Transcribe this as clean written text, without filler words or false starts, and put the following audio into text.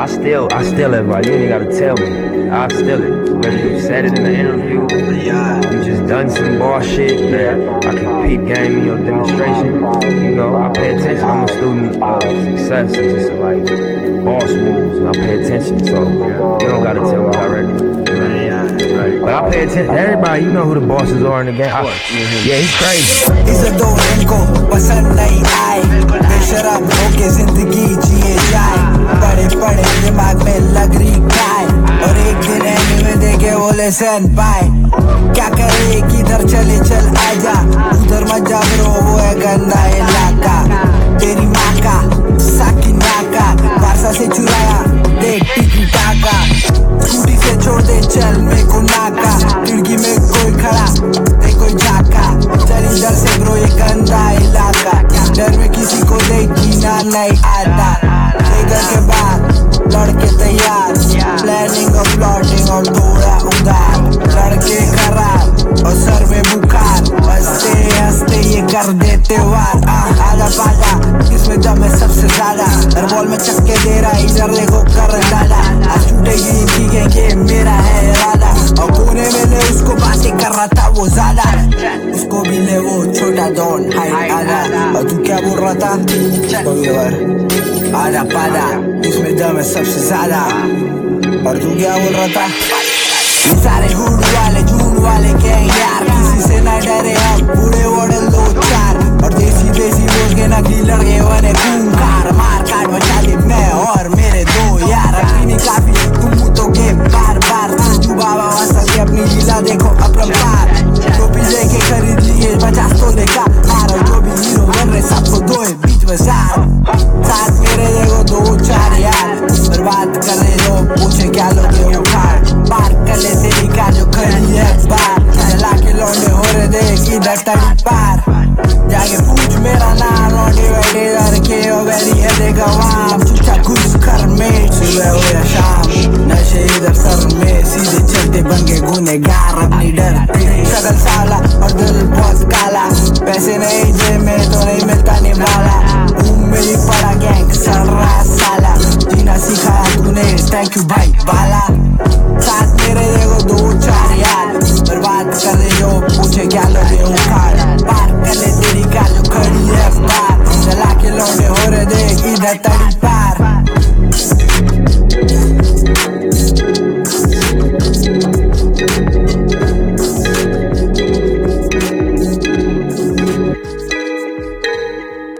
I steal it, bro. You ain't gotta tell me. I steal it. Whether you said it in the interview, you just done some bullshit that I can peep game in your demonstration. You know, I pay attention. I'm a student of success and just like boss moves, and I pay attention. So you don't gotta tell me directly. But I pay attention to everybody. You know who the bosses are in the game. Yeah, he's crazy. इज़्ज़तों इनको पसंद नहीं आई, बेशरम होके जिंदगी जिए जाए, बड़े बड़े दिमाग में लग रही खाए, और एक दिन एनी में देखे बोले सन पाए, क्या करे किधर चले चल आजा, उधर मत जा ब्रो वो है गंदा इलाका, तेरी माँ का साकी नाका, बारसा से चुराया देख टिकी टाका, स्कूटी से छोड़ दे चल मेरे को नाका, खिड़की में कोई खड़ा दे कोई झाका, चल इधर से ब्रो ये गंदा इलाका, डर में किसी को देखी ना नहीं आता, लेकर के बाद लड़के तैयार, प्लानिंग और प्लॉटिंग और थोड़ा उधार, लड़के खराब और सर में बुखार, हंसते हंसते ये कर देते वार, आजा पाजा इसमें दम है सबसे ज्यादा, हर बॉल में चक्के दे रहा इधर देखो कर डाला, आज छूटेगी इनकी ये मेरा है इरादा, और कोने में ले उसको बातें कर रहा था वो ज्यादा, उसको भी ले वो छोटा डॉन हाई आजा, और तू क्या बोल रहा था आजा पाजा इसमें दम है सबसे ज्यादा, और तू क्या बोल रहा था, ये सारे झूठ वाले गैंग यार, किसी से ना डरे हम पूरे वोडल दो चार, और देसी बोल के नकली लड़के बने खूंखार, मार काट बचा ले मैं और मेरे दो यार, अपनी काफी तुम तो के बार तू बाबा वसा के अपनी लीला देखो अपरंपार, जो भी लेके खरीद लिए 50 तो देखा हार, और जो भी हीरो बन रहे सबको दो बीच में साथ मेरे देखो दो चार यार, बर्बाद कर रहे हो पूछे क्या लोगे उखाड़, पार कर ले तेरी का जो खड़ी है बार, चला के लौंडे हो रहे देख इधर तड़ी पार, जाके पूछ मेरा नाम लौंडे बैठे इधर के हो वेरी है देखा वहाँ, चुचा घुस कर में सुबह हो या शाम, नशे इधर सर में सीधे चलते बन के गुनेगार, अपनी डर शक्ल साला और दिल बहुत काला, पैसे नहीं जेब में तो नहीं मिलता निभाला, मेरी पड़ा गैंग सर रहा साला, जीना सिखाया तूने थैंक यू भाई बाला, साथ मेरे देखो दो चार यार, बर्बाद कर ले जो पूछे क्या लोगे उखाड़, पार कर ले तेरी का जो खड़ी है बार, चला के लौंडे हो रहे देख इधर तड़ी पार।